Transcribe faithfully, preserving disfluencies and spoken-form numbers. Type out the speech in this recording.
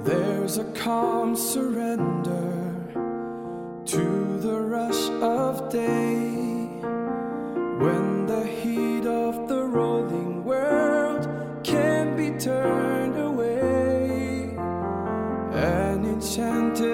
There's a calm surrender to the rush of day, when the heat of the rolling world can be turned away. An enchanted